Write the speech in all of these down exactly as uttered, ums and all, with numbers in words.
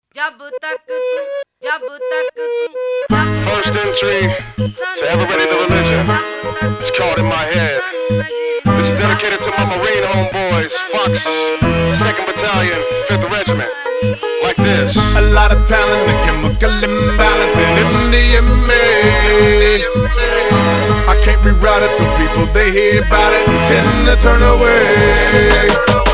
जब तक तू जब तक तू First entry to ever ready the religion. It's called In My Head. This is dedicated to my Marine homeboys, Fox, second Battalion, fifth Regiment. Like this. A lot of talent, the chemical imbalance in India me. I can't reroute it, so people they hear about it and tend to turn away.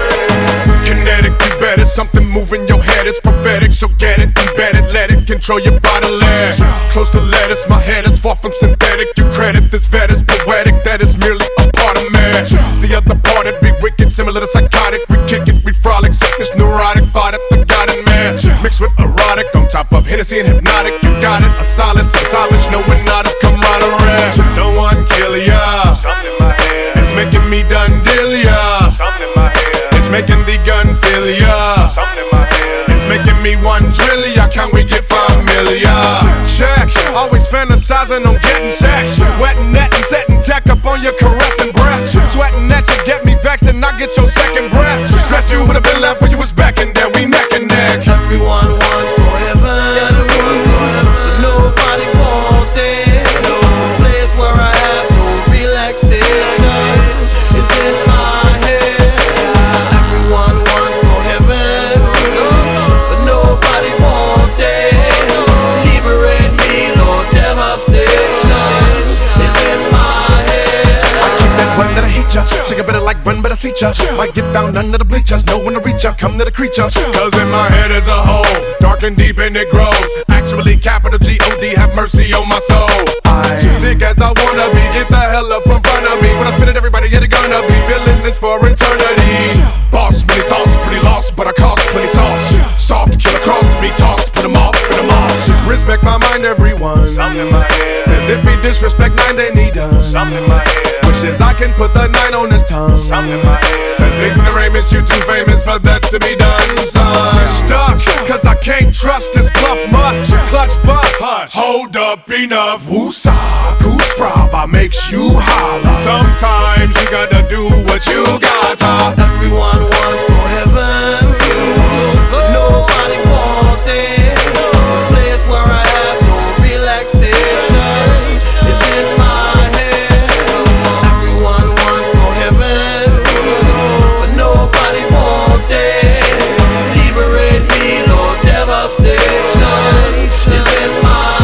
Kinetic, you bet it, something moving your head, it's prophetic, so get it, embed it, let it control your bodily. Close to lettuce, my head is far from synthetic, you credit this vet is poetic, that is merely a part of me. The other part, it be wicked, similar to psychotic, we kick it, we frolic, sickness, neurotic, thought it, the God in man. Mixed with erotic, on top of Hennessy and hypnotic, you got it, a solid, some savage, knowing not of camaraderie. No one kill ya, Something in my head. it's making me done deal ya. Something in my head. It's making the gun feel ya. Something in my head. It's making me one trillion. Can we get familiar? Check. Always fantasizing on getting sex. Wetting that and setting tech up on your caressing breast. Sweating that you get me vexed and I get your second breath. Stress you would have been left when you was back and then we neck and neck. Everyone wants to go heaven, everyone go heaven, but nobody wants it. No place where I have no relaxation is in my head. Everyone wants to go heaven, but nobody wants it. Liberate me, Lord, devastation is in my head. I keep that one that I hate ya. Shake it better like run, but I see ya. Might get found under the bleachers. Know when to reach ya. Come to the creature. Cause in my head is a hole, dark and deep and it grows. Actually, capital G O D, have mercy on my soul. I sick as I wanna be. Get the hell up in front of me. When I spit it, everybody yet gonna be feeling this for eternity. Boss, many thoughts, pretty lost, but I cost plenty sauce. Soft, kill across to be tossed. Put them off, put them off. Respect my mind, everyone. Something in my head. Says if we disrespect nine, they need done. Something in my head. Wishes I can put the nine on his tongue. Something in my head. Says ignoramus, you too famous for that to be done, son. Stuck, cause I can't trust this bluff must. Clutch bust, hush. Hold up, enough. Woosah, goose frog, I makes you holler. Sometimes you gotta do what you gotta. Everyone wants to go heaven, but nobody wants it. The place where I have no relaxation is in my head. Everyone wants to go heaven, but nobody wants it. Liberate me, Lord, devastation is in my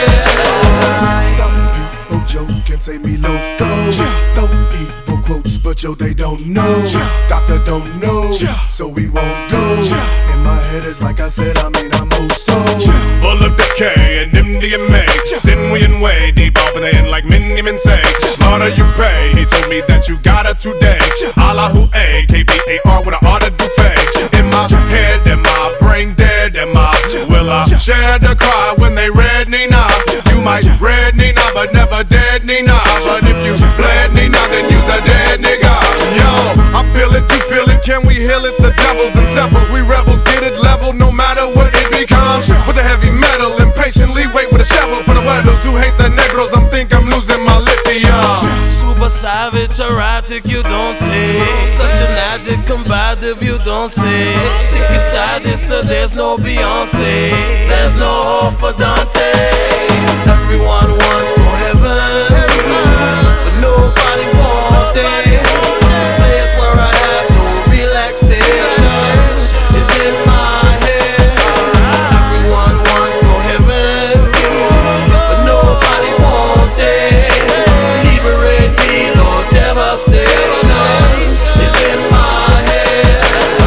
head. Some people joke and say me loco. Throw evil quotes, but yo, they don't know. Doctor don't know, so we won't go. In my head is like I said, I mean I'm oh so full of decay and M D M A. Sin we in way deep off in the end like many men say. Slaughter you pay, he told me that you got it today. Allahu A, K B A R with an order do fake. In my head, am I brain dead? Am I? Will I share the cry when they read Nina? You might read Nina, but never dead Nina. But if you bled Nina, then you's a dead nigga. Yo, I feel it, you feel it, can we heal it? The devils and sepals, we rebels get it level no matter what it becomes. With the heavy metal, impatiently wait with a shovel for the weddles who hate the negros. I'm think I'm losing my lithium. Super savage, erratic, you don't say. Such an addict, combative, you don't say. Sick is status, so there's no Beyonce. There's no hope for Dante. Everyone wants to go heaven, but nobody wants it. Place where I have no relaxation is in my head. Everyone wants to go heaven, but nobody wants it. Liberate me, Lord, devastation is in my head.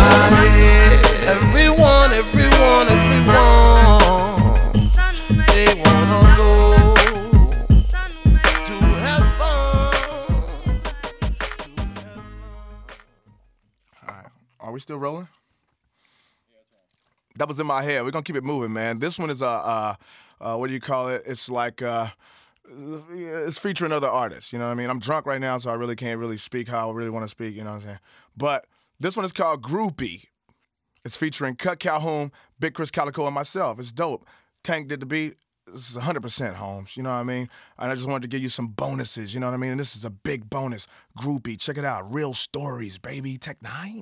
Everyone, everyone, everyone, they wanna go to heaven. Are we still rolling? That was in my head. We're gonna keep it moving, man. This one is a, uh, uh, what do you call it? It's like, uh, it's featuring other artists. You know what I mean? I'm drunk right now, so I really can't really speak how I really want to speak. You know what I'm saying? But this one is called Groupie. It's featuring Cut Calhoun, Big Chris Calico, and myself. It's dope. Tank did the beat. This is one hundred percent Holmes, you know what I mean? And I just wanted to give you some bonuses, you know what I mean? And this is a big bonus. Groupie, check it out. Real stories, baby. Tech Nine.